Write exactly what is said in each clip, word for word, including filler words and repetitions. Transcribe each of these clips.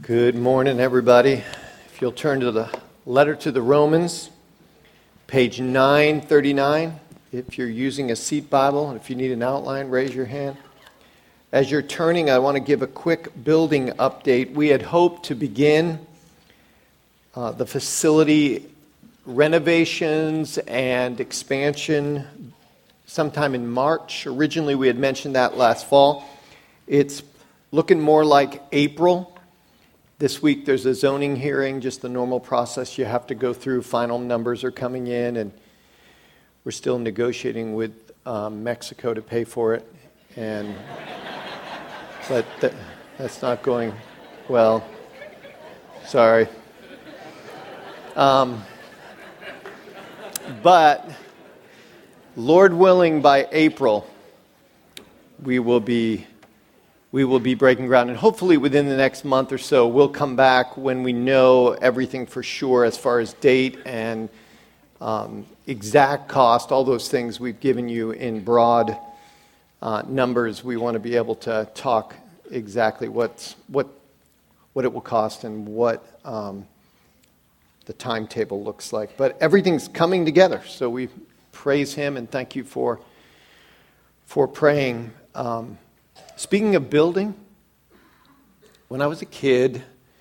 Good morning, everybody. If you'll turn to the letter to the Romans, page nine thirty-nine. If you're using a seat Bible, and if you need an outline, raise your hand. As you're turning, I want to give a quick building update. We had hoped to begin uh, the facility renovations and expansion sometime in March. Originally, we had mentioned that last fall. It's looking more like April. This week there's a zoning hearing, just the normal process you have to go through. Final numbers are coming in, and we're still negotiating with um, Mexico to pay for it. And but th- that's not going well. Sorry. Um, but Lord willing, by April, we will be we will be breaking ground, and hopefully within the next month or so, we'll come back when we know everything for sure as far as date and um, exact cost, all those things we've given you in broad uh, numbers. We want to be able to talk exactly what's, what what it will cost and what um, the timetable looks like. But everything's coming together, so we praise Him and thank you for for praying. Um, Speaking of building, when I was a kid,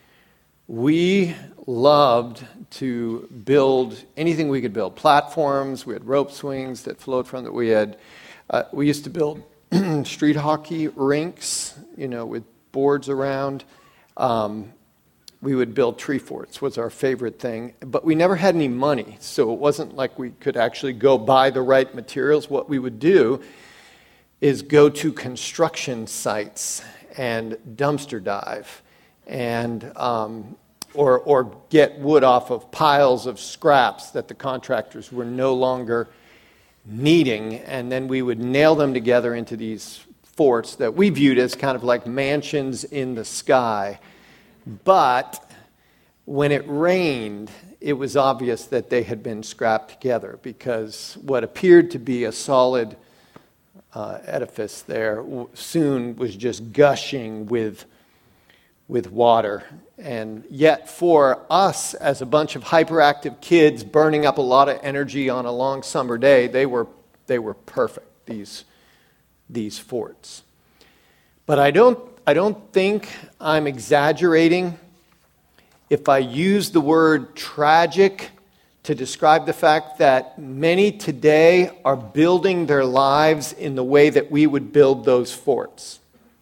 we loved to build anything we could build. Platforms, we had rope swings that flowed from that. We had, uh, we used to build street hockey rinks, you know, with boards around. Um, we would build tree forts, was our favorite thing. But we never had any money, so it wasn't like we could actually go buy the right materials. What we would do is go to construction sites and dumpster dive, and um, or or get wood off of piles of scraps that the contractors were no longer needing, and then we would nail them together into these forts that we viewed as kind of like mansions in the sky. But when it rained, it was obvious that they had been scrapped together, because what appeared to be a solid Uh, edifice there w- soon was just gushing with with water. And yet for us, as a bunch of hyperactive kids burning up a lot of energy on a long summer day, they were they were perfect, these these forts. But I don't I don't think I'm exaggerating if I use the word tragic to describe the fact that many today are building their lives in the way that we would build those forts.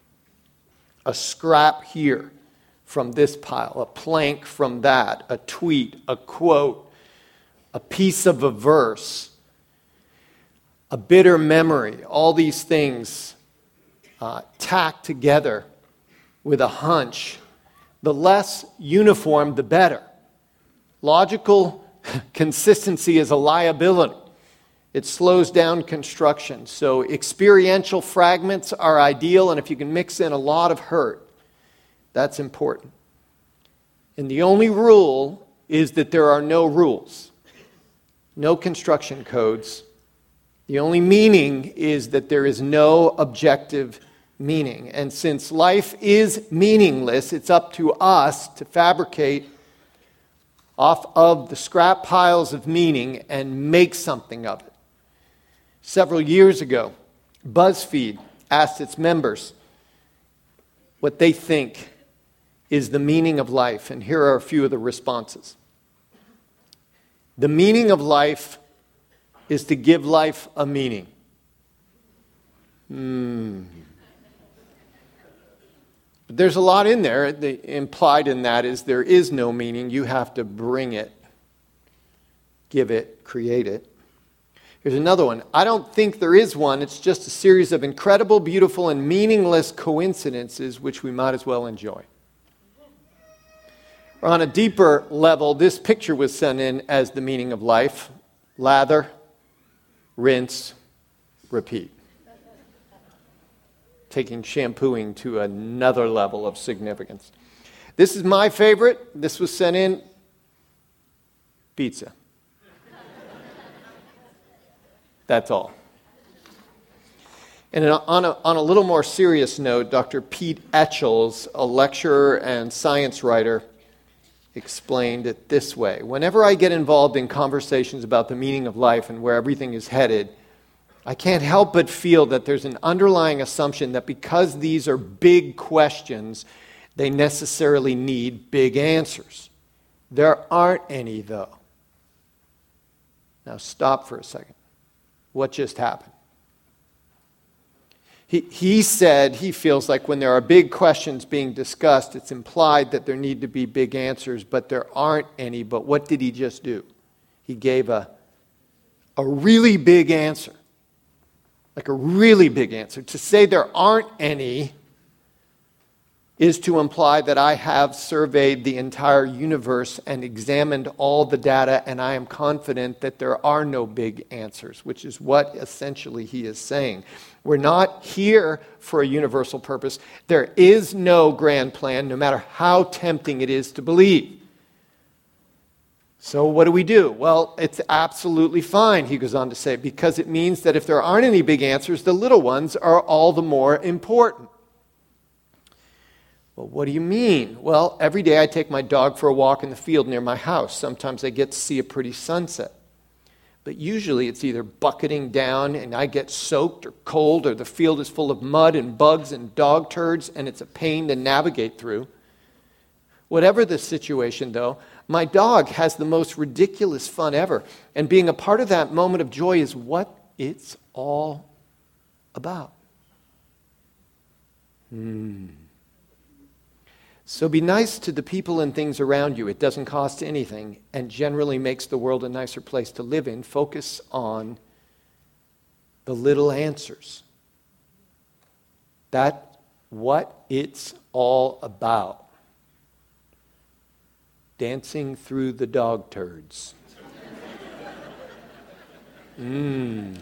A scrap here from this pile, a plank from that, a tweet, a quote, a piece of a verse, a bitter memory, all these things uh, tacked together with a hunch. The less uniform, the better. Logical consistency is a liability. It slows down construction. So experiential fragments are ideal, and if you can mix in a lot of hurt, that's important. And the only rule is that there are no rules, no construction codes. The only meaning is that there is no objective meaning. And since life is meaningless, it's up to us to fabricate off of the scrap piles of meaning and make something of it. Several years ago, BuzzFeed asked its members what they think is the meaning of life, and here are a few of the responses. The meaning of life is to give life a meaning. Hmm. There's a lot in there. The implied in that is there is no meaning. You have to bring it, give it, create it. Here's another one. I don't think there is one. It's just a series of incredible, beautiful, and meaningless coincidences which we might as well enjoy. Or on a deeper level, this picture was sent in as the meaning of life. Lather, rinse, repeat. Taking shampooing to another level of significance. This is my favorite. This was sent in. Pizza. That's all. And on a, on a little more serious note, Doctor Pete Etchells, a lecturer and science writer, explained it this way. Whenever I get involved in conversations about the meaning of life and where everything is headed, I can't help but feel that there's an underlying assumption that because these are big questions, they necessarily need big answers. There aren't any, though. Now stop for a second. What just happened? He, he said he feels like when there are big questions being discussed, it's implied that there need to be big answers, but there aren't any. But what did he just do? He gave a, a really big answer. Like a really big answer. To say there aren't any is to imply that I have surveyed the entire universe and examined all the data, and I am confident that there are no big answers, which is what essentially he is saying. We're not here for a universal purpose. There is no grand plan, no matter how tempting it is to believe. So what do we do? Well, it's absolutely fine, he goes on to say, because it means that if there aren't any big answers, the little ones are all the more important. Well, what do you mean? Well, every day I take my dog for a walk in the field near my house. Sometimes I get to see a pretty sunset. But usually it's either bucketing down and I get soaked or cold, or the field is full of mud and bugs and dog turds and it's a pain to navigate through. Whatever the situation, though, my dog has the most ridiculous fun ever. And being a part of that moment of joy is what it's all about. Hmm. So be nice to the people and things around you. It doesn't cost anything and generally makes the world a nicer place to live in. Focus on the little answers. That's what it's all about. Dancing through the dog turds. Mmm.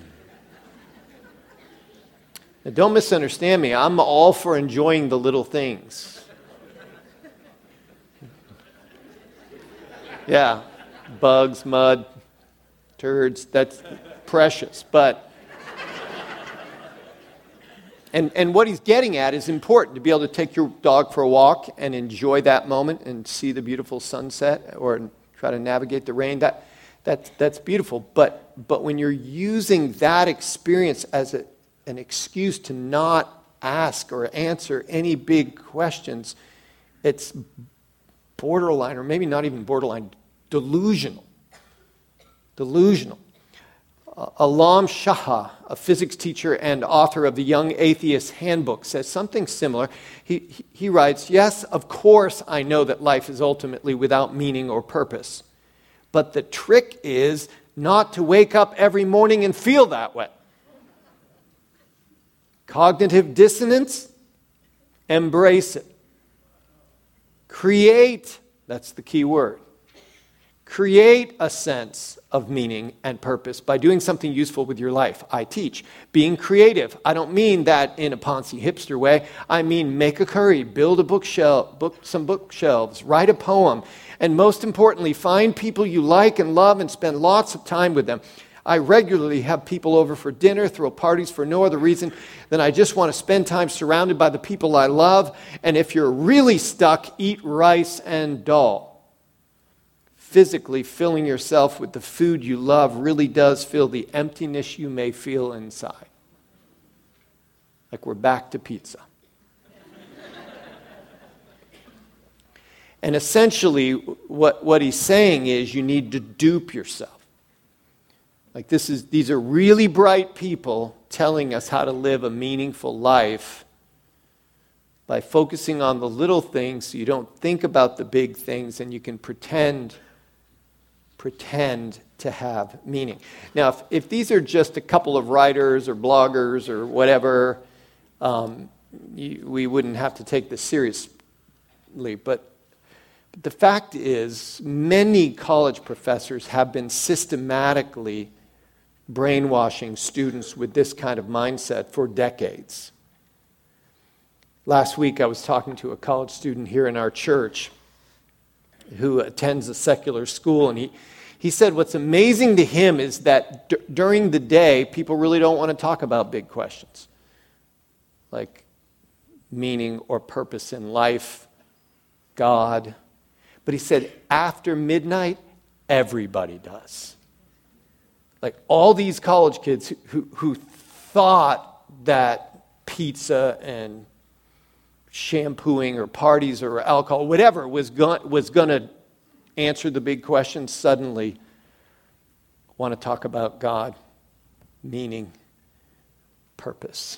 Now, don't misunderstand me. I'm all for enjoying the little things. Yeah, bugs, mud, turds, that's precious. But, and, and what he's getting at is important, to be able to take your dog for a walk and enjoy that moment and see the beautiful sunset or try to navigate the rain. That, that, that's beautiful. But, but when you're using that experience as a, an excuse to not ask or answer any big questions, it's borderline, or maybe not even borderline, delusional. Delusional. Uh, Alam Shah, a physics teacher and author of the Young Atheist Handbook, says something similar. He, he, he writes, yes, of course I know that life is ultimately without meaning or purpose. But the trick is not to wake up every morning and feel that way. Cognitive dissonance? Embrace it. Create, that's the key word. Create a sense of meaning and purpose by doing something useful with your life. I teach. Being creative. I don't mean that in a poncy hipster way. I mean make a curry, build a bookshelf, book some bookshelves, write a poem, and most importantly, find people you like and love and spend lots of time with them. I regularly have people over for dinner, throw parties for no other reason than I just want to spend time surrounded by the people I love. And if you're really stuck, eat rice and dal. Physically filling yourself with the food you love really does fill the emptiness you may feel inside. Like we're back to pizza. And essentially, what, what he's saying is you need to dupe yourself. Like this is, these are really bright people telling us how to live a meaningful life by focusing on the little things so you don't think about the big things and you can pretend, pretend to have meaning. Now, if, if these are just a couple of writers or bloggers or whatever, um, you, we wouldn't have to take this seriously. But But the fact is, many college professors have been systematically brainwashing students with this kind of mindset for decades. Last week, I was talking to a college student here in our church who attends a secular school, and he, he said what's amazing to him is that d- during the day, people really don't want to talk about big questions. like meaning or purpose in life, God. But he said, after midnight, everybody does. Like all these college kids who, who, who thought that pizza and shampooing or parties or alcohol, whatever, was going was going to answer the big questions, suddenly want to talk about God, meaning, purpose.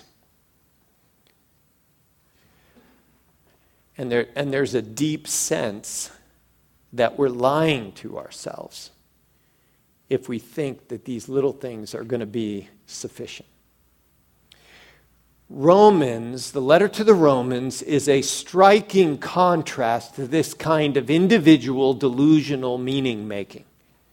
And there and there's a deep sense that we're lying to ourselves if we think that these little things are going to be sufficient. Romans, the letter to the Romans, is a striking contrast to this kind of individual delusional meaning making.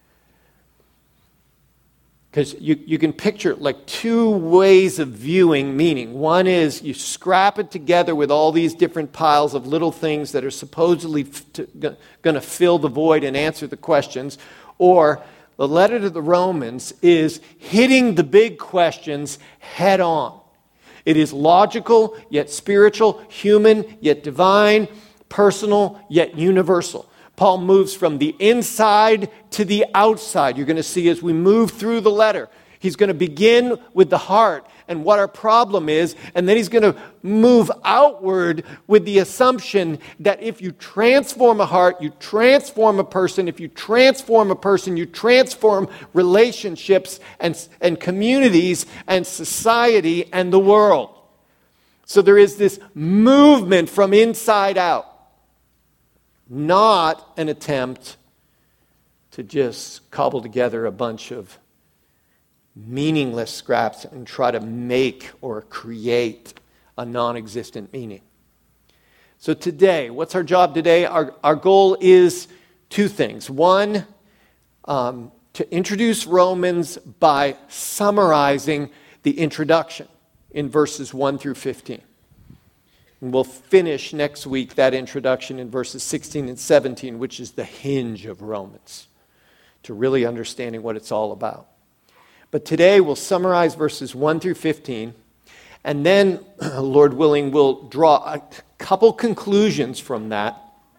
Because you, you can picture like two ways of viewing meaning. One is you scrap it together with all these different piles of little things that are supposedly going to fill the void and answer the questions. Or the letter to the Romans is hitting the big questions head on. It is logical, yet spiritual, human, yet divine, personal, yet universal. Paul moves from the inside to the outside. You're going to see as we move through the letter. He's going to begin with the heart and what our problem is, and then he's going to move outward with the assumption that if you transform a heart, you transform a person. If you transform a person, you transform relationships and, and communities and society and the world. So there is this movement from inside out. Not an attempt to just cobble together a bunch of meaningless scraps and try to make or create a non-existent meaning. So today, what's our job today? Our, our goal is two things. One, um, to introduce Romans by summarizing the introduction in verses one through fifteen. And we'll finish next week that introduction in verses sixteen and seventeen, which is the hinge of Romans, to really understanding what it's all about. But today we'll summarize verses one through fifteen, and then, Lord willing, we'll draw a couple conclusions from that,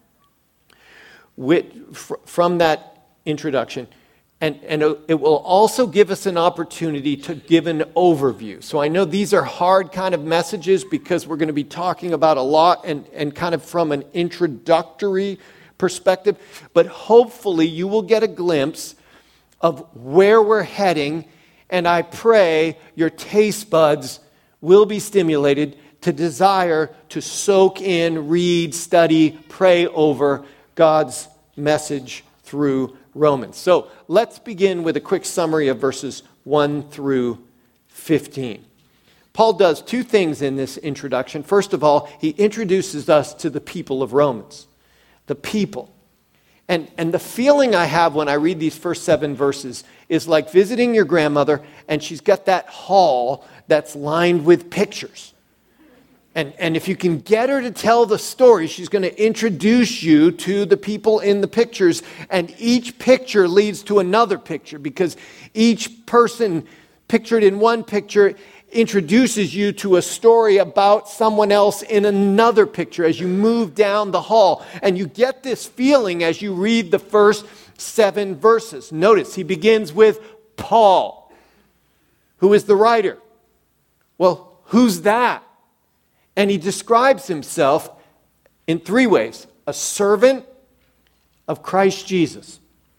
from that introduction. And, and it will also give us an opportunity to give an overview. So I know these are hard kind of messages because we're going to be talking about a lot and, and kind of from an introductory perspective. But hopefully you will get a glimpse of where we're heading. And I pray your taste buds will be stimulated to desire to soak in, read, study, pray over God's message through Romans. So let's begin with a quick summary of verses one through fifteen. Paul does two things in this introduction. First of all, he introduces us to the people of Romans. The people. And, and the feeling I have when I read these first seven verses is like visiting your grandmother and she's got that hall that's lined with pictures. And, and if you can get her to tell the story, she's going to introduce you to the people in the pictures. And each picture leads to another picture because each person pictured in one picture introduces you to a story about someone else in another picture as you move down the hall. And you get this feeling as you read the first seven verses. Notice he begins with Paul. Who is the writer? Well, who's that? And he describes himself in three ways. A servant of Christ Jesus.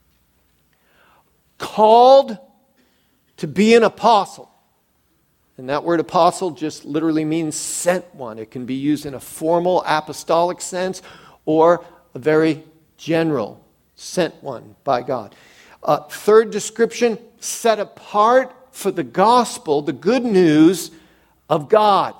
Called to be an apostle. And that word apostle just literally means sent one. It can be used in a formal apostolic sense or a very general sent one by God. Uh, third description, set apart for the gospel, the good news of God.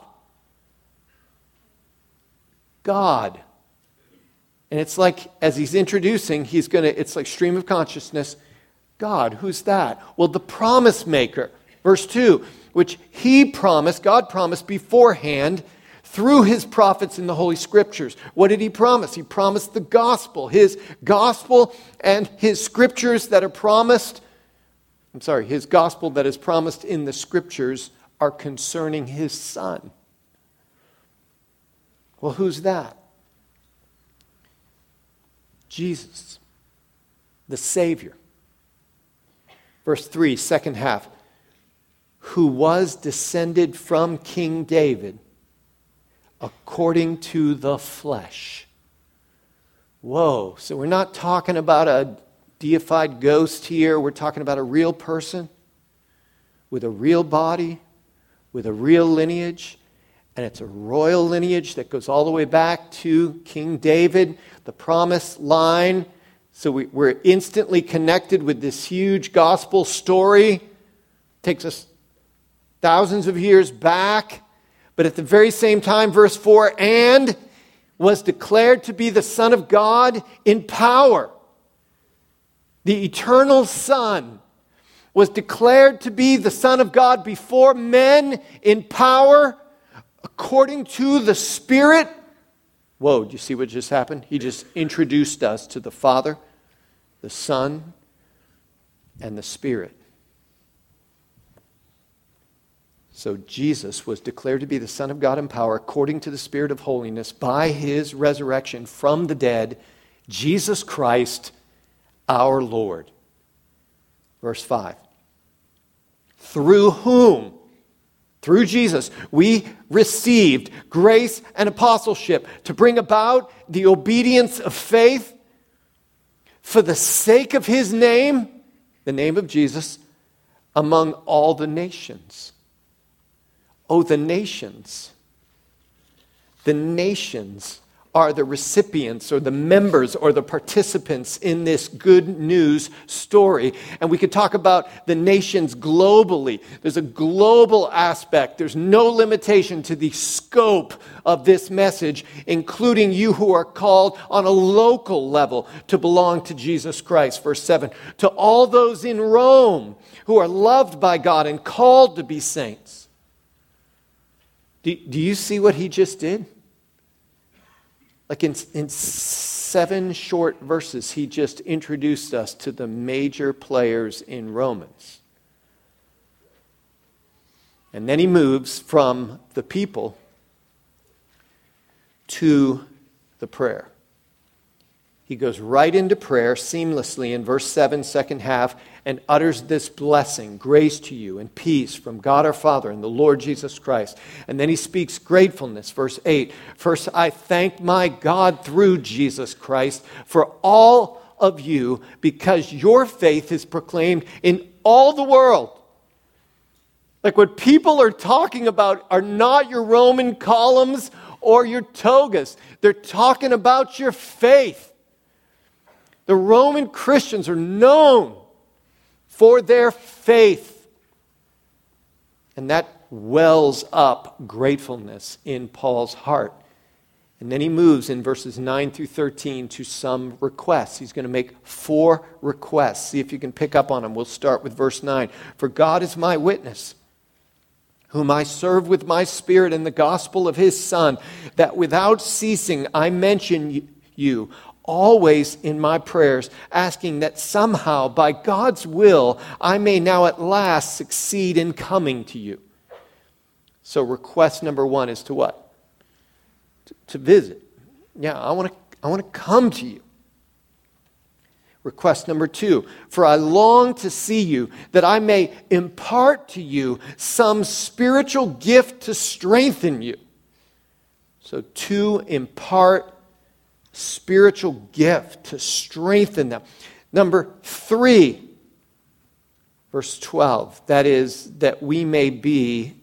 God. And it's like, as he's introducing, he's going to, it's like stream of consciousness. God, who's that? Well, the promise maker. Verse two, which he promised, God promised beforehand through his prophets in the Holy Scriptures. What did he promise? He promised the gospel. His gospel and his scriptures that are promised, I'm sorry, his gospel that is promised in the Scriptures are concerning his Son. Well, who's that? Jesus, the Savior. Verse three, second half. Who was descended from King David according to the flesh. Whoa, so we're not talking about a deified ghost here. We're talking about a real person with a real body, with a real lineage. And it's a royal lineage that goes all the way back to King David, the promised line. So we, we're instantly connected with this huge gospel story. Takes us thousands of years back. But at the very same time, verse four, and was declared to be the Son of God in power. The eternal Son was declared to be the Son of God before men in power, according to the Spirit. Whoa, do you see what just happened? He just introduced us to the Father, the Son, and the Spirit. So Jesus was declared to be the Son of God in power according to the Spirit of holiness by his resurrection from the dead, Jesus Christ, our Lord. Verse five. Through whom, through Jesus, we received grace and apostleship to bring about the obedience of faith for the sake of his name, the name of Jesus, among all the nations. Oh, the nations. The nations are the recipients or the members or the participants in this good news story. And we could talk about the nations globally. There's a global aspect. There's no limitation to the scope of this message, including you who are called on a local level to belong to Jesus Christ. Verse seven, to all those in Rome who are loved by God and called to be saints. Do, do you see what he just did? Like in, in seven short verses, he just introduced us to the major players in Romans. And then he moves from the people to the prayer. He goes right into prayer seamlessly in verse seven, second half, and utters this blessing, grace to you and peace from God our Father and the Lord Jesus Christ. And then he speaks gratefulness, verse eight. First, I thank my God through Jesus Christ for all of you because your faith is proclaimed in all the world. Like what people are talking about are not your Roman columns or your togas. They're talking about your faith. The Roman Christians are known for their faith. And that wells up gratefulness in Paul's heart. And then he moves in verses nine through thirteen to some requests. He's going to make four requests. See if you can pick up on them. We'll start with verse nine. For God is my witness, whom I serve with my spirit in the gospel of his Son, that without ceasing I mention you always in my prayers, asking that somehow, by God's will, I may now at last succeed in coming to you. So request number one is to what? To, to visit. Yeah, I want to I want to come to you. Request number two, for I long to see you, that I may impart to you some spiritual gift to strengthen you. So to impart spiritual gift to strengthen them. Number three, verse twelve, that is, that we may be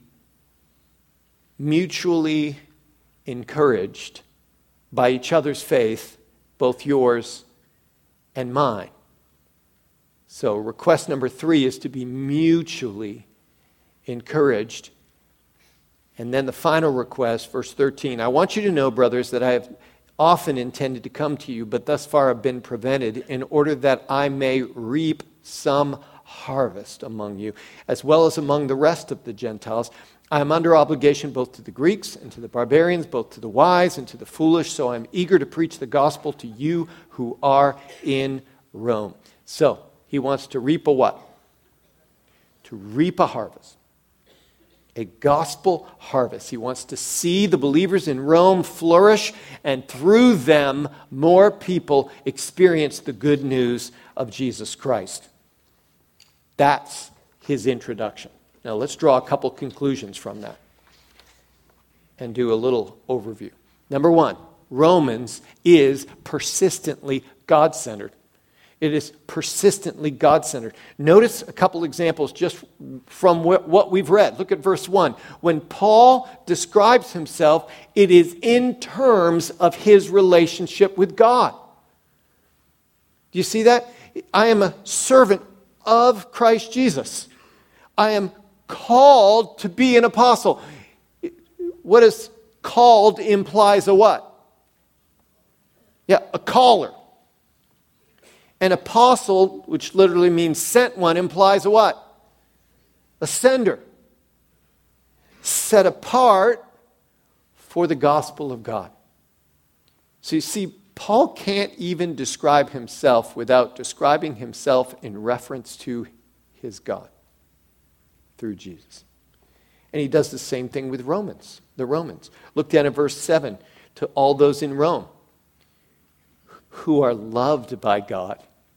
mutually encouraged by each other's faith, both yours and mine. So request number three is to be mutually encouraged. And then the final request, verse thirteen, I want you to know, brothers, that I have often intended to come to you, but thus far have been prevented, in order that I may reap some harvest among you, as well as among the rest of the Gentiles. I am under obligation both to the Greeks and to the barbarians, both to the wise and to the foolish, so I am eager to preach the gospel to you who are in Rome. So, he wants to reap a what? To reap a harvest. a gospel harvest. He wants to see the believers in Rome flourish, and through them, more people experience the good news of Jesus Christ. That's his introduction. Now let's draw a couple conclusions from that and do a little overview. Number one, Romans is persistently God-centered. It is persistently God-centered. Notice a couple examples just from what we've read. Look at verse one. When Paul describes himself, it is in terms of his relationship with God. Do you see that? I am a servant of Christ Jesus. I am called to be an apostle. What is called implies a what? Yeah, a caller. An apostle, which literally means sent one, implies a what? A sender. Set apart for the gospel of God. So you see, Paul can't even describe himself without describing himself in reference to his God through Jesus. And he does the same thing with Romans, the Romans. Look down at verse seven. To all those in Rome who are loved by God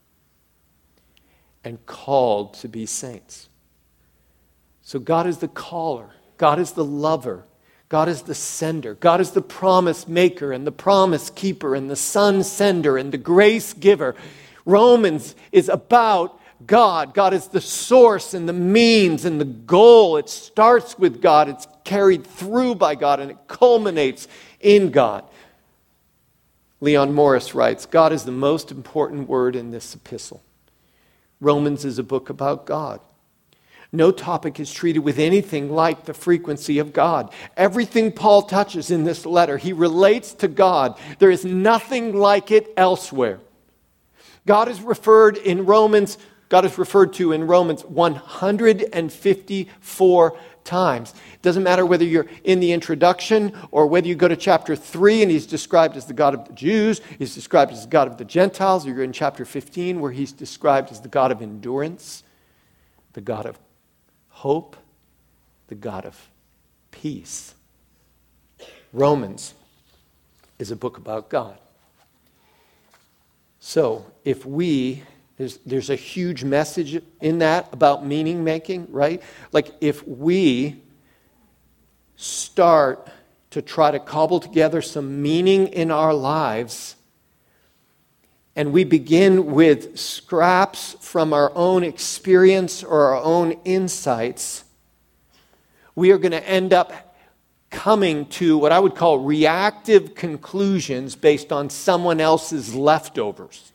and called to be saints. So God is the caller. God is the lover. God is the sender. God is the promise maker and the promise keeper and the son sender and the grace giver. Romans is about God. God is the source and the means and the goal. It starts with God. It's carried through by God and it culminates in God. Leon Morris writes, God is the most important word in this epistle. Romans is a book about God. No topic is treated with anything like the frequency of God. Everything Paul touches in this letter, he relates to God. There is nothing like it elsewhere. God is referred in Romans, God is referred to in Romans one hundred fifty-four times. It doesn't matter whether you're in the introduction or whether you go to chapter three and he's described as the God of the Jews, he's described as the God of the Gentiles, or you're in chapter fifteen where he's described as the God of endurance, the God of hope, the God of peace. Romans is a book about God. So if we There's, there's a huge message in that about meaning making, right? Like if we start to try to cobble together some meaning in our lives and we begin with scraps from our own experience or our own insights, we are going to end up coming to what I would call reactive conclusions based on someone else's leftovers.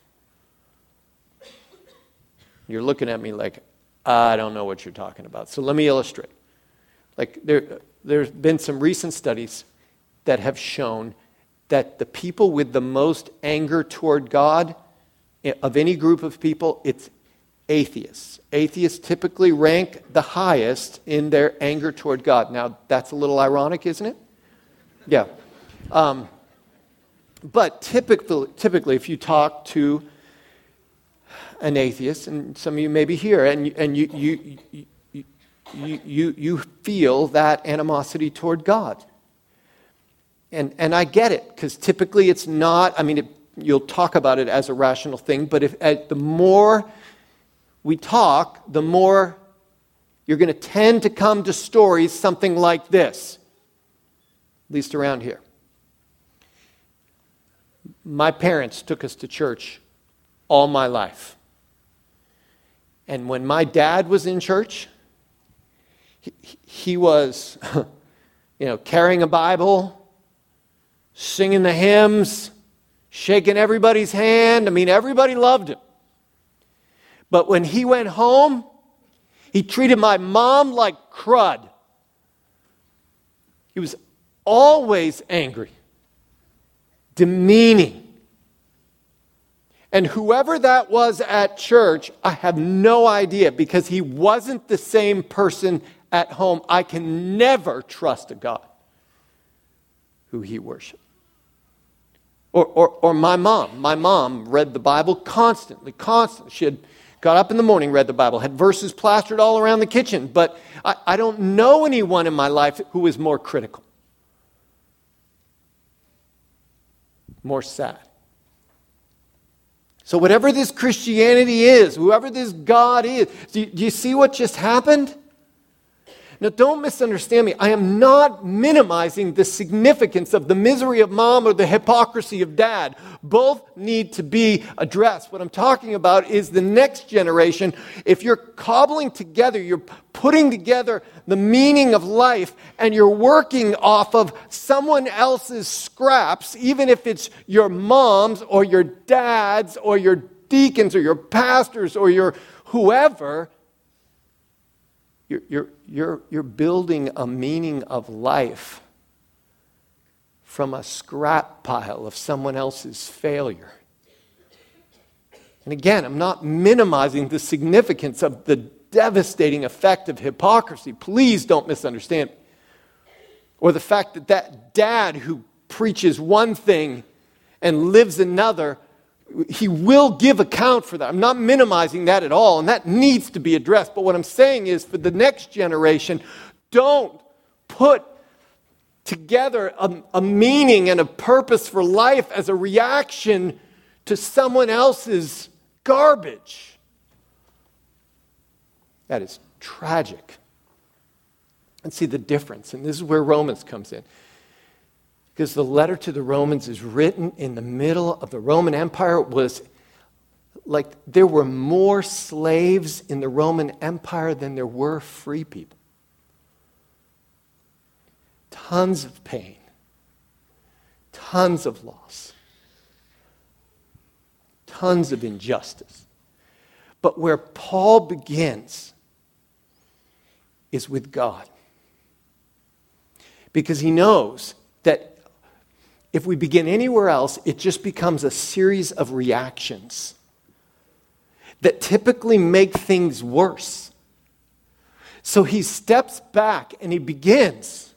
You're looking at me like, I don't know what you're talking about. So let me illustrate. Like there, there's been some recent studies that have shown that the people with the most anger toward God, of any group of people, it's atheists. Atheists typically rank the highest in their anger toward God. Now, that's a little ironic, isn't it? Yeah. Um, but typically, typically, if you talk to an atheist, and some of you may be here, and you, and you you you you you, you feel that animosity toward God, and and I get it, because typically it's not. I mean, it, you'll talk about it as a rational thing, but if uh, the more we talk, the more you're going to tend to come to stories something like this, at least around here. My parents took us to church all my life. And when my dad was in church, he, he was, you know, carrying a Bible, singing the hymns, shaking everybody's hand. I mean, everybody loved him. But when he went home, he treated my mom like crud. He was always angry, demeaning. And whoever that was at church, I have no idea, because he wasn't the same person at home. I can never trust a God who he worshiped. Or, or, or my mom. My mom read the Bible constantly, constantly. She had got up in the morning, read the Bible, had verses plastered all around the kitchen, but I, I don't know anyone in my life who is more critical, more sad. So whatever this Christianity is, whoever this God is, do you, do you see what just happened? Now, don't misunderstand me. I am not minimizing the significance of the misery of mom or the hypocrisy of dad. Both need to be addressed. What I'm talking about is the next generation. If you're cobbling together, you're putting together the meaning of life, and you're working off of someone else's scraps, even if it's your mom's or your dad's or your deacons or your pastors or your whoever, You're, you're, you're, you're building a meaning of life from a scrap pile of someone else's failure. And again, I'm not minimizing the significance of the devastating effect of hypocrisy. Please don't misunderstand me. Or the fact that that dad who preaches one thing and lives another, he will give account for that. I'm not minimizing that at all, and that needs to be addressed. But what I'm saying is, for the next generation, don't put together a, a meaning and a purpose for life as a reaction to someone else's garbage. That is tragic. And see the difference, and this is where Romans comes in. Because the letter to the Romans is written in the middle of the Roman Empire. It was like there were more slaves in the Roman Empire than there were free people. Tons of pain. Tons of loss. Tons of injustice. But where Paul begins is with God. Because he knows that if we begin anywhere else, it just becomes a series of reactions that typically make things worse. So he steps back and he begins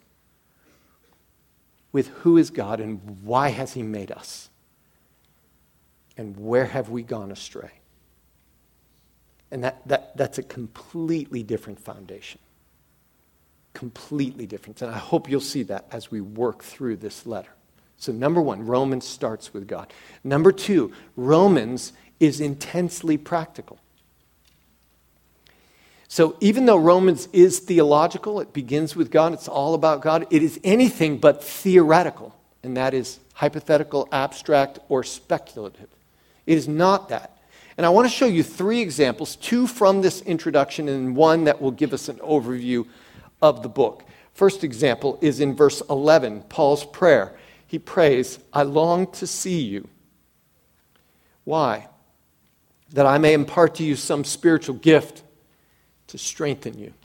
with who is God and why has he made us? And where have we gone astray? And that, that, that's a completely different foundation. Completely different. And I hope you'll see that as we work through this letter. So number one, Romans starts with God. Number two, Romans is intensely practical. So even though Romans is theological, it begins with God, it's all about God, it is anything but theoretical, and that is hypothetical, abstract, or speculative. It is not that. And I want to show you three examples, two from this introduction and one that will give us an overview of the book. First example is in verse eleven, Paul's prayer. He prays, I long to see you. Why? That I may impart to you some spiritual gift to strengthen you.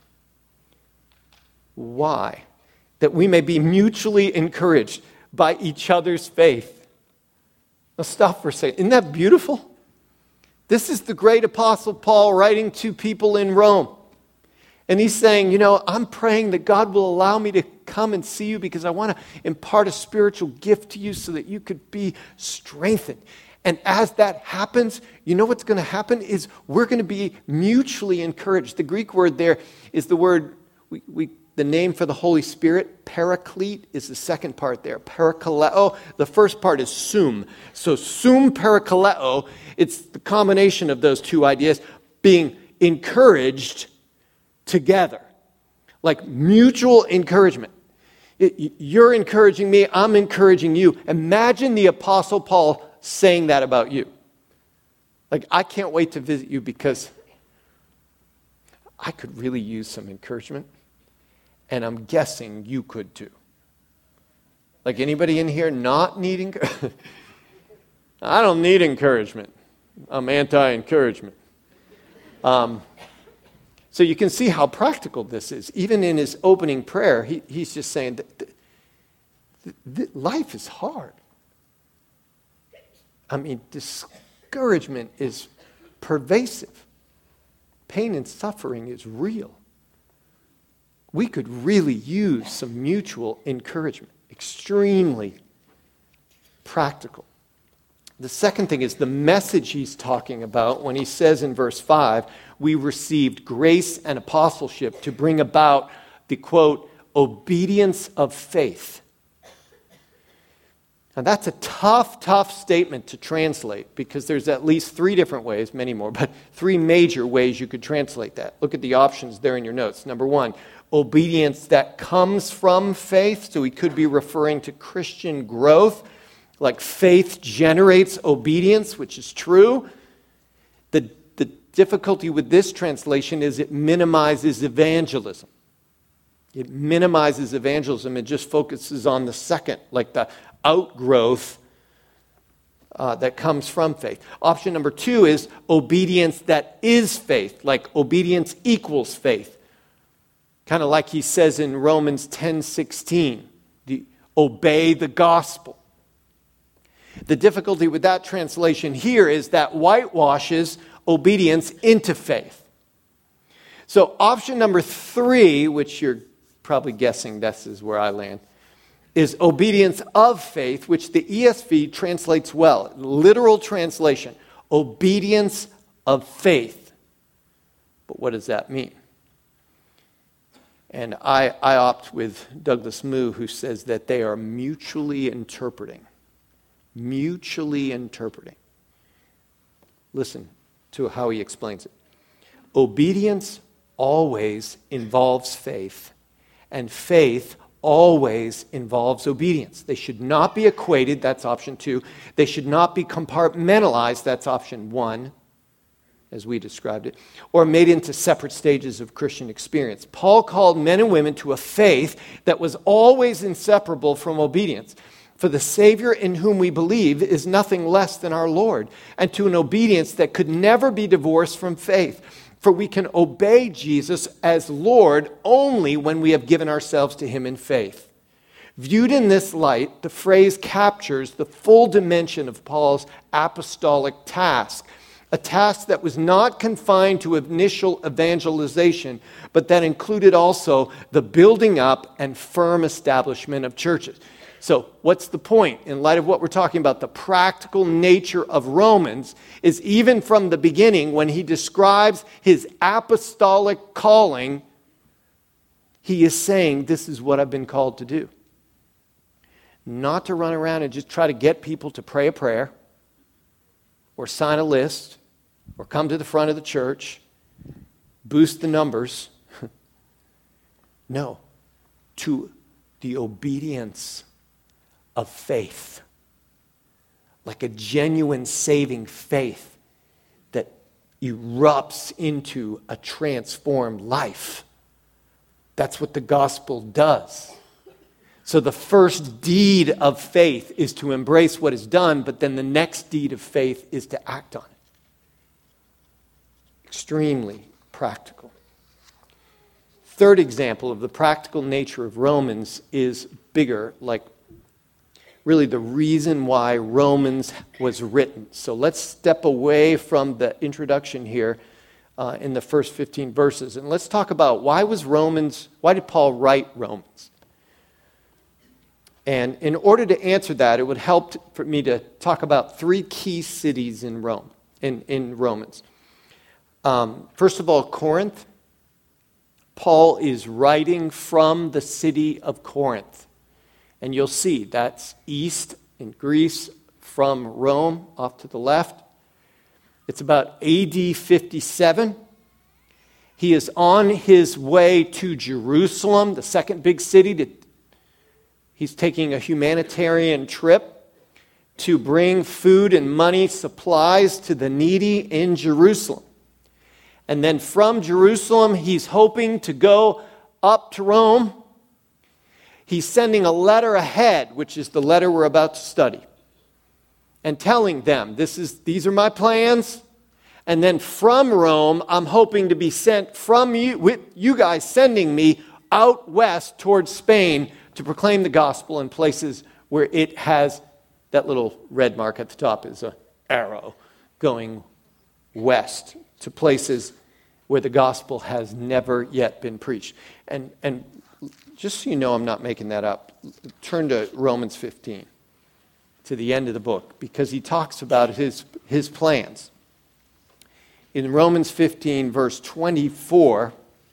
Why? That we may be mutually encouraged by each other's faith. Now stop for a second. Isn't that beautiful? This is the great apostle Paul writing to people in Rome. And he's saying, you know, I'm praying that God will allow me to come and see you because I want to impart a spiritual gift to you so that you could be strengthened. And as that happens, you know what's going to happen is we're going to be mutually encouraged. The Greek word there is the word, we, we, the name for the Holy Spirit, paraclete, is the second part there. Parakaleo, the first part is sum. So sum parakaleo, it's the combination of those two ideas, being encouraged together, like mutual encouragement. It, you're encouraging me, I'm encouraging you. Imagine the Apostle Paul saying that about you. Like, I can't wait to visit you because I could really use some encouragement, and I'm guessing you could too. Like, anybody in here not needing? I don't need encouragement. I'm anti-encouragement. Um, So you can see how practical this is. Even in his opening prayer, he, he's just saying that th- th- th- life is hard. I mean, discouragement is pervasive. Pain and suffering is real. We could really use some mutual encouragement. Extremely practical. The second thing is the message he's talking about when he says in verse five, we received grace and apostleship to bring about the, quote, obedience of faith. Now that's a tough, tough statement to translate because there's at least three different ways, many more, but three major ways you could translate that. Look at the options there in your notes. Number one, obedience that comes from faith. So he could be referring to Christian growth, like faith generates obedience, which is true. The, the difficulty with this translation is it minimizes evangelism. It minimizes evangelism. It just focuses on the second, like the outgrowth uh, that comes from faith. Option number two is obedience that is faith, like obedience equals faith. Kind of like he says in Romans ten sixteen, the, obey the gospel. The difficulty with that translation here is that whitewashes obedience into faith. So option number three, which you're probably guessing this is where I land, is obedience of faith, which the E S V translates well. Literal translation, obedience of faith. But what does that mean? And I, I opt with Douglas Moo, who says that they are mutually interpreting. Mutually interpreting. Listen to how he explains it. Obedience always involves faith, and faith always involves obedience. They should not be equated, that's option two. They should not be compartmentalized, that's option one, as we described it, or made into separate stages of Christian experience. Paul called men and women to a faith that was always inseparable from obedience. For the Savior in whom we believe is nothing less than our Lord, and to an obedience that could never be divorced from faith. For we can obey Jesus as Lord only when we have given ourselves to him in faith. Viewed in this light, the phrase captures the full dimension of Paul's apostolic task, a task that was not confined to initial evangelization, but that included also the building up and firm establishment of churches. So what's the point? In light of what we're talking about, the practical nature of Romans is even from the beginning, when he describes his apostolic calling, he is saying, this is what I've been called to do. Not to run around and just try to get people to pray a prayer, or sign a list, or come to the front of the church, boost the numbers. No, to the obedience of faith, like a genuine saving faith that erupts into a transformed life. That's what the gospel does. So the first deed of faith is to embrace what is done, but then the next deed of faith is to act on it. Extremely practical. Third example of the practical nature of Romans is bigger, like really the reason why Romans was written. So let's step away from the introduction here uh, in the first fifteen verses, and let's talk about why was Romans, why did Paul write Romans? And in order to answer that, it would help for me to talk about three key cities in Rome, in, in Romans. Um, first of all, Corinth. Paul is writing from the city of Corinth. And you'll see that's east in Greece from Rome, off to the left. It's about A D fifty-seven. He is on his way to Jerusalem, the second big city. To, he's taking a humanitarian trip to bring food and money, supplies to the needy in Jerusalem. And then from Jerusalem, he's hoping to go up to Rome. He's sending a letter ahead, which is the letter we're about to study, and telling them, this is, these are my plans. And then from Rome, I'm hoping to be sent from you, with you guys sending me out west towards Spain to proclaim the gospel in places where it has, that little red mark at the top is an arrow going west to places where the gospel has never yet been preached. And, and just so you know I'm not making that up, turn to Romans fifteen. to the end of the book because he talks about his, his plans. In Romans fifteen, verse twenty-four,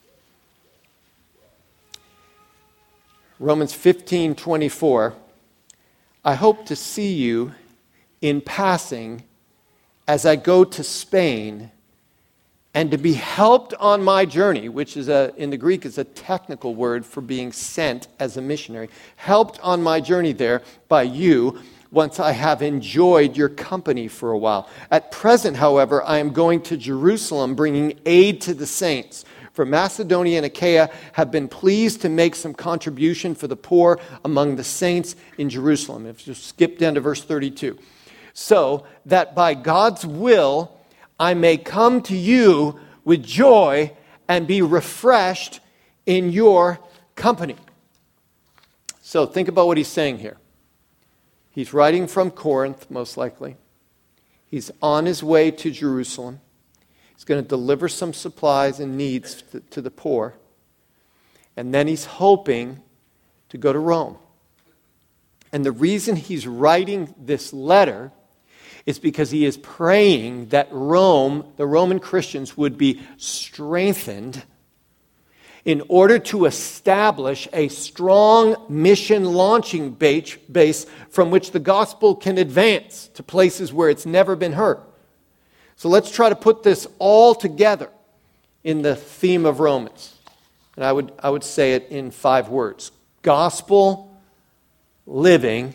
Romans fifteen, twenty-four, I hope to see you in passing as I go to Spain, and to be helped on my journey, which is a, in the Greek is a technical word for being sent as a missionary, helped on my journey there by you once I have enjoyed your company for a while. At present, however, I am going to Jerusalem bringing aid to the saints. For Macedonia and Achaia have been pleased to make some contribution for the poor among the saints in Jerusalem. If you skip down to verse thirty-two. So that by God's will I may come to you with joy and be refreshed in your company. So think about what he's saying here. He's writing from Corinth, most likely. He's on his way to Jerusalem. He's going to deliver some supplies and needs to, to the poor. And then he's hoping to go to Rome. And the reason he's writing this letter is because he is praying that Rome, the Roman Christians, would be strengthened in order to establish a strong mission launching base from which the gospel can advance to places where it's never been heard. So let's try to put this all together in the theme of Romans. And I would, I would say it in five words. Gospel living,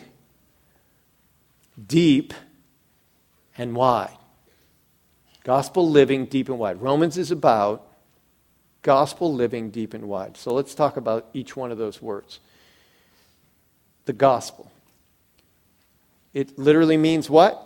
deep, and wide. Gospel living, deep and wide. Romans is about gospel living, deep and wide. So let's talk about each one of those words. The gospel. It literally means what?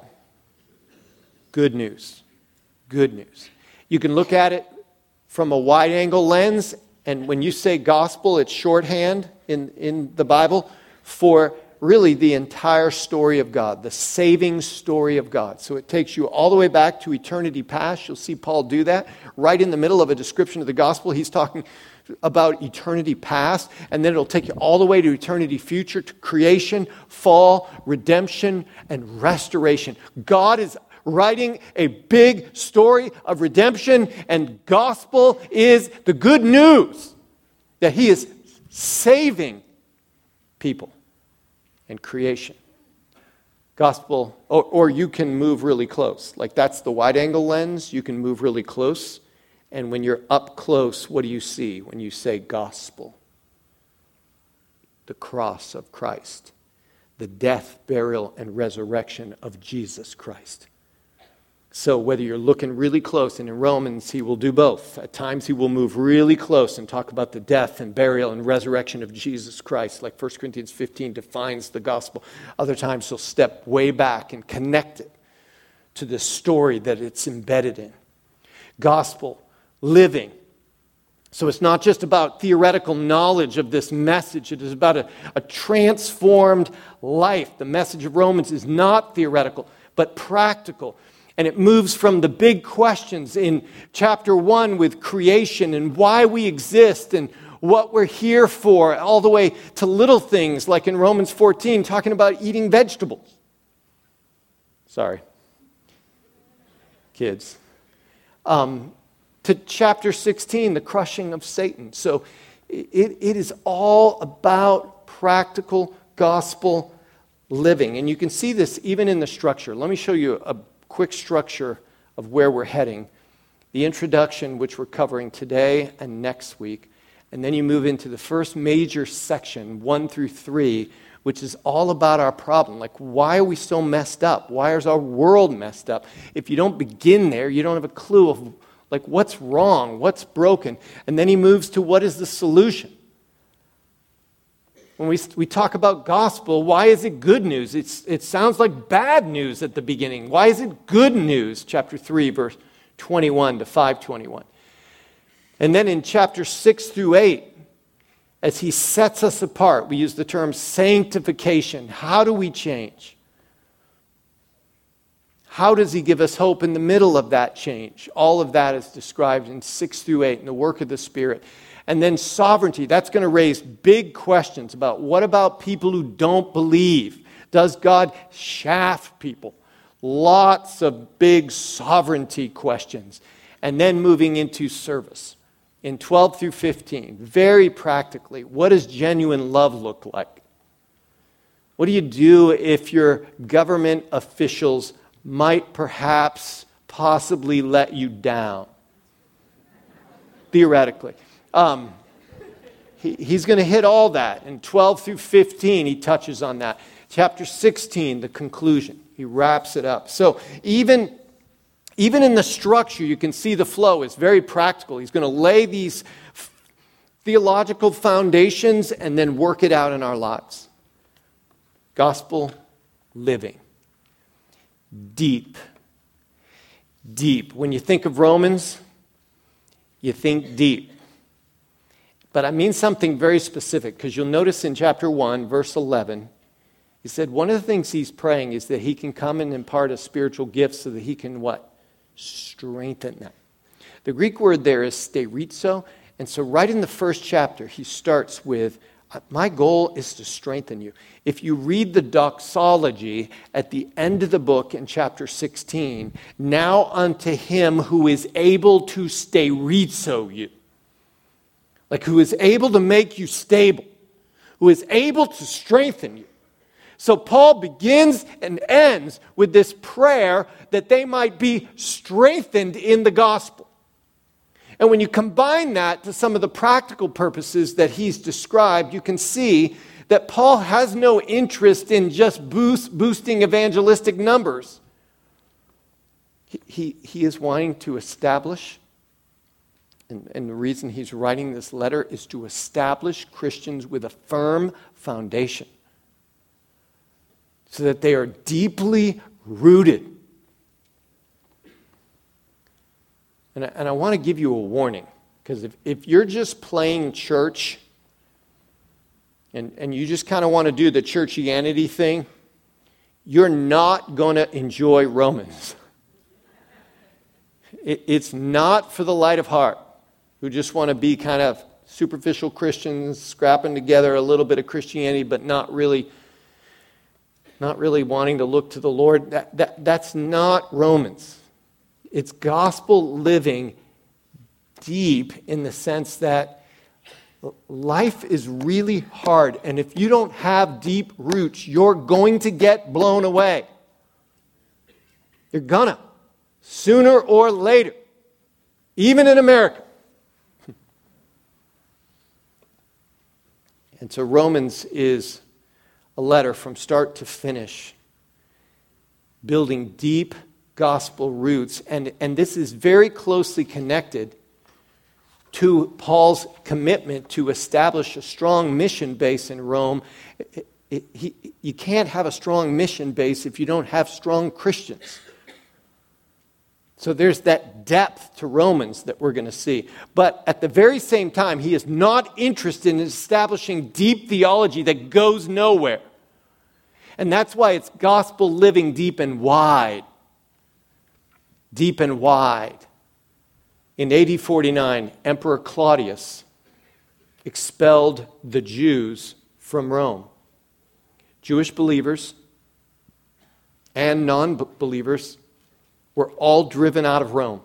Good news. Good news. You can look at it from a wide-angle lens, and when you say gospel, it's shorthand in, in the Bible for really the entire story of God, the saving story of God. So it takes you all the way back to eternity past. You'll see Paul do that. Right in the middle of a description of the gospel, he's talking about eternity past, and then it'll take you all the way to eternity future, to creation, fall, redemption, and restoration. God is writing a big story of redemption, and gospel is the good news that he is saving people and creation. Gospel, or, or you can move really close. Like that's the wide angle lens. You can move really close. And when you're up close, what do you see when you say gospel? The cross of Christ. The death, burial, and resurrection of Jesus Christ. So whether you're looking really close, and in Romans he will do both. At times he will move really close and talk about the death and burial and resurrection of Jesus Christ, like First Corinthians fifteen defines the gospel. Other times he'll step way back and connect it to the story that it's embedded in. Gospel, living. So it's not just about theoretical knowledge of this message. It is about a, a transformed life. The message of Romans is not theoretical, but practical. And it moves from the big questions in chapter one with creation and why we exist and what we're here for, all the way to little things like in Romans fourteen, talking about eating vegetables. Sorry. Kids. Um, to chapter sixteen, the crushing of Satan. So it, it is all about practical gospel living. And you can see this even in the structure. Let me show you a quick structure of where we're heading. The introduction, which we're covering today and next week. And then you move into the first major section, one through three, which is all about our problem. Like, why are we so messed up? Why is our world messed up? If you don't begin there, you don't have a clue of, like, what's wrong, what's broken. And then he moves to what is the solution. When we, we talk about gospel, why is it good news? It's, it sounds like bad news at the beginning. Why is it good news? Chapter three, verse twenty-one to five twenty-one. And then in chapter six through eight, as he sets us apart, we use the term sanctification. How do we change? How does he give us hope in the middle of that change? All of that is described in six through eight in the work of the Spirit. And then sovereignty, that's going to raise big questions about what about people who don't believe? Does God shaft people? Lots of big sovereignty questions. And then moving into service. In twelve through fifteen, very practically, what does genuine love look like? What do you do if your government officials might perhaps possibly let you down? Theoretically. Um, he, he's going to hit all that. In twelve through fifteen, he touches on that. Chapter sixteen, the conclusion. He wraps it up. So even, even in the structure, you can see the flow. It's very practical. He's going to lay these theological foundations and then work it out in our lives. Gospel living. Deep. Deep. When you think of Romans, you think deep. But I mean something very specific, because you'll notice in chapter one, verse eleven, he said one of the things he's praying is that he can come and impart a spiritual gift so that he can what? Strengthen them. The Greek word there is sterizo, and so right in the first chapter, he starts with, my goal is to strengthen you. If you read the doxology at the end of the book in chapter sixteen, now unto him who is able to sterizo you, like who is able to make you stable, who is able to strengthen you. So Paul begins and ends with this prayer that they might be strengthened in the gospel. And when you combine that to some of the practical purposes that he's described, you can see that Paul has no interest in just boost, boosting evangelistic numbers. He, he, he is wanting to establish, and, and the reason he's writing this letter is to establish Christians with a firm foundation, so that they are deeply rooted. And I, and I want to give you a warning, because if, if you're just playing church and, and you just kind of want to do the churchianity thing, you're not going to enjoy Romans. It, it's not for the light of heart, who just want to be kind of superficial Christians, scrapping together a little bit of Christianity, but not really not really wanting to look to the Lord. That, that, that's not Romans. It's gospel living deep in the sense that life is really hard. And if you don't have deep roots, you're going to get blown away. You're gonna. Sooner or later. Even in America. And so Romans is a letter from start to finish, building deep gospel roots. And, and this is very closely connected to Paul's commitment to establish a strong mission base in Rome. It, it, he, you can't have a strong mission base if you don't have strong Christians. So there's that depth to Romans that we're going to see. But at the very same time, he is not interested in establishing deep theology that goes nowhere. And that's why it's gospel living deep and wide. Deep and wide. In A D forty-nine, Emperor Claudius expelled the Jews from Rome. Jewish believers and non-believers were all driven out of Rome.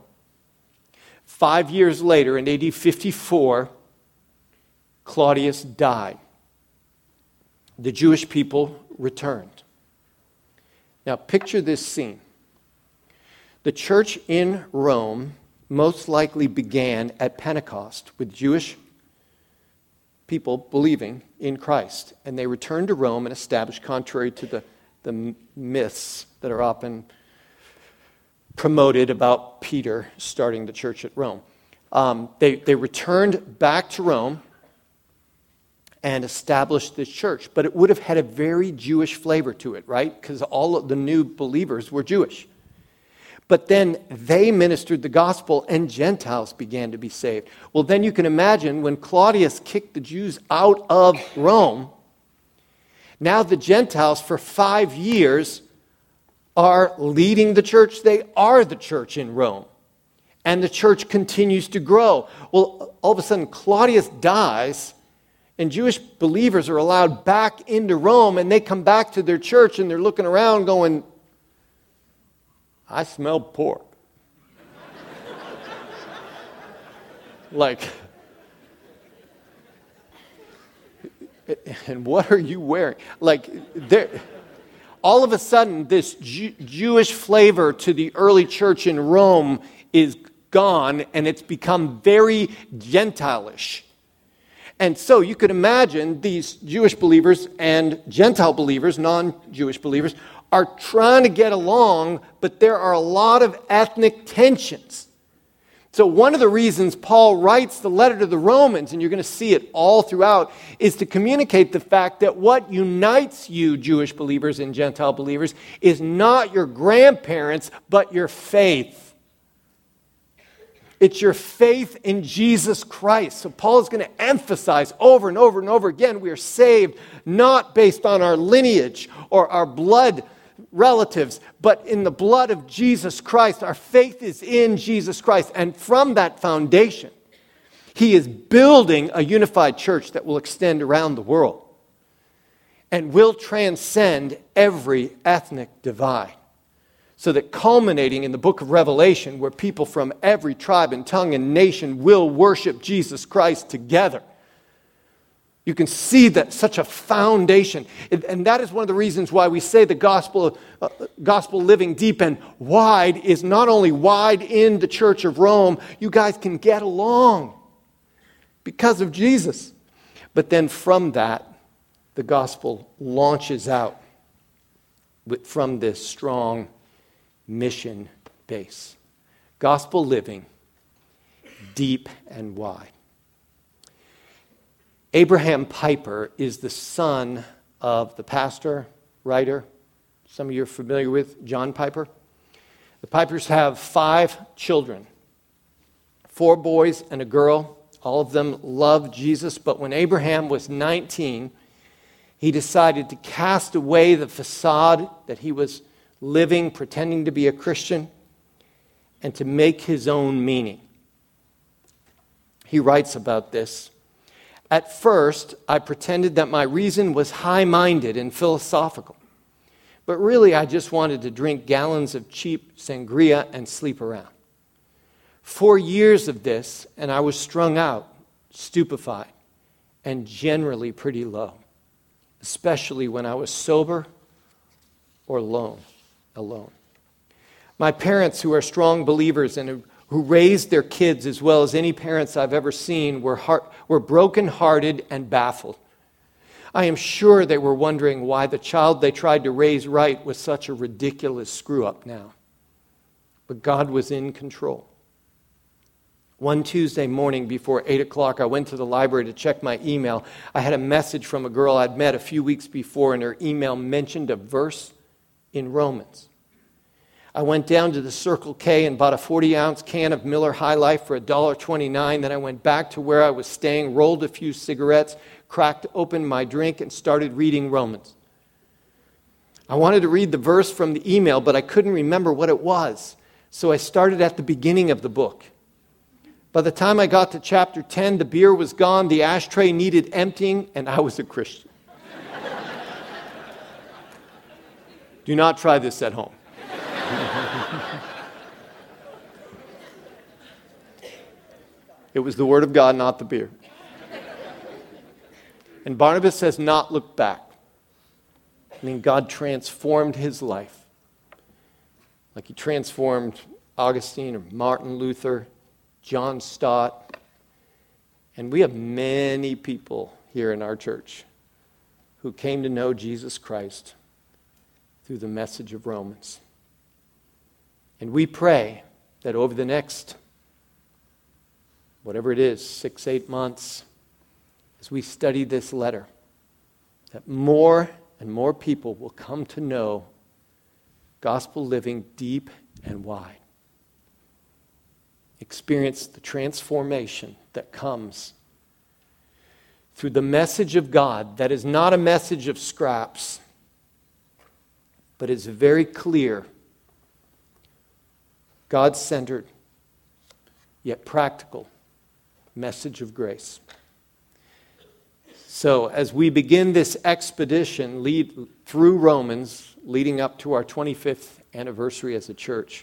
Five years later, in A D fifty-four, Claudius died. The Jewish people returned. Now, picture this scene. The church in Rome most likely began at Pentecost with Jewish people believing in Christ. And they returned to Rome and established, contrary to the, the myths that are often promoted about Peter starting the church at Rome. Um, they, they returned back to Rome and established this church. But it would have had a very Jewish flavor to it, right? Because all of the new believers were Jewish. But then they ministered the gospel and Gentiles began to be saved. Well, then you can imagine when Claudius kicked the Jews out of Rome, now the Gentiles for five years are leading the church. They are the church in Rome. And the church continues to grow. Well, all of a sudden, Claudius dies And Jewish believers are allowed back into Rome, and they come back to their church and they're looking around going, I smell pork. Like, and what are you wearing? Like, there, all of a sudden, this Jew, Jewish flavor to the early church in Rome is gone, and it's become very Gentile-ish. And so you could imagine these Jewish believers and Gentile believers, non-Jewish believers, are trying to get along, but there are a lot of ethnic tensions. So one of the reasons Paul writes the letter to the Romans, and you're going to see it all throughout, is to communicate the fact that what unites you, Jewish believers and Gentile believers, is not your grandparents, but your faith. It's your faith in Jesus Christ. So Paul is going to emphasize over and over and over again, we are saved not based on our lineage or our blood relatives, but in the blood of Jesus Christ. Our faith is in Jesus Christ. And from that foundation, he is building a unified church that will extend around the world and will transcend every ethnic divide. So that culminating in the book of Revelation, where people from every tribe and tongue and nation will worship Jesus Christ together. You can see that such a foundation. And that is one of the reasons why we say the gospel, uh, gospel living deep and wide is not only wide in the Church of Rome. You guys can get along because of Jesus. But then from that, the gospel launches out with, from this strong mission base. Gospel living, deep and wide. Abraham Piper is the son of the pastor, writer, some of you are familiar with, John Piper. The Pipers have five children, four boys and a girl. All of them love Jesus, but when Abraham was nineteen, he decided to cast away the facade that he was living, pretending to be a Christian, and to make his own meaning. He writes about this. At first, I pretended that my reason was high-minded and philosophical. But really, I just wanted to drink gallons of cheap sangria and sleep around. Four years of this, and I was strung out, stupefied, and generally pretty low, especially when I was sober or alone. alone. My parents, who are strong believers and who raised their kids as well as any parents I've ever seen, were heart, were brokenhearted and baffled. I am sure they were wondering why the child they tried to raise right was such a ridiculous screw-up now. But God was in control. One Tuesday morning before eight o'clock, I went to the library to check my email. I had a message from a girl I'd met a few weeks before, and her email mentioned a verse in Romans. I went down to the Circle K and bought a forty-ounce can of Miller High Life for one dollar and twenty-nine cents. Then I went back to where I was staying, rolled a few cigarettes, cracked open my drink, and started reading Romans. I wanted to read the verse from the email, but I couldn't remember what it was. So I started at the beginning of the book. By the time I got to chapter ten, the beer was gone, the ashtray needed emptying, and I was a Christian. Do not try this at home. It was the Word of God, not the beer. And Barnabas has not looked back. I mean, God transformed his life. Like he transformed Augustine or Martin Luther, John Stott. And we have many people here in our church who came to know Jesus Christ through the message of Romans. And we pray that over the next, whatever it is, six, eight months, as we study this letter, that more and more people will come to know gospel living deep and wide. Experience the transformation that comes through the message of God that is not a message of scraps, but is very clear, God-centered, yet practical message of grace. So as we begin this expedition lead through Romans, leading up to our twenty-fifth anniversary as a church,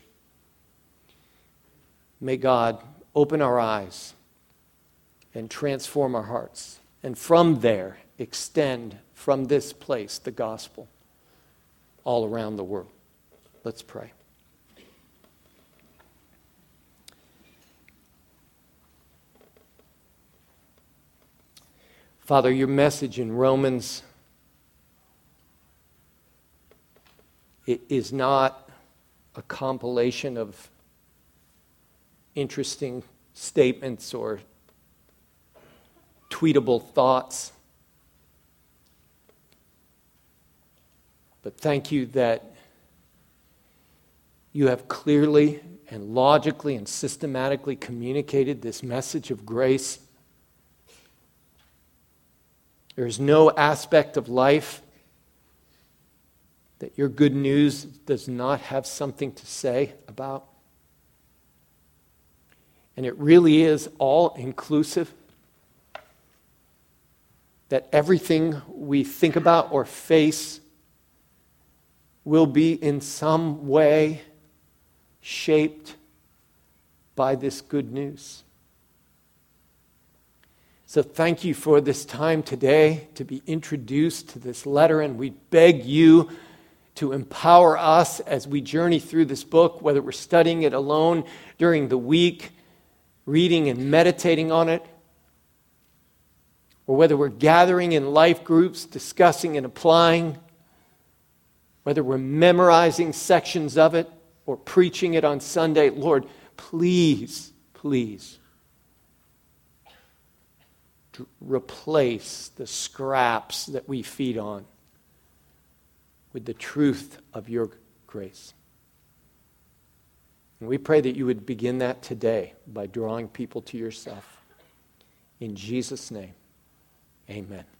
may God open our eyes and transform our hearts. And from there, extend from this place the gospel all around the world. Let's pray. Father, your message in Romans, it is not a compilation of interesting statements or tweetable thoughts. But thank you that you have clearly and logically and systematically communicated this message of grace. There is no aspect of life that your good news does not have something to say about. And it really is all inclusive. That everything we think about or face will be in some way shaped by this good news. So thank you for this time today to be introduced to this letter, and we beg you to empower us as we journey through this book, whether we're studying it alone during the week, reading and meditating on it, or whether we're gathering in life groups, discussing and applying, whether we're memorizing sections of it or preaching it on Sunday. Lord, please, please replace the scraps that we feed on with the truth of your grace. And we pray that you would begin that today by drawing people to yourself. In Jesus' name, amen.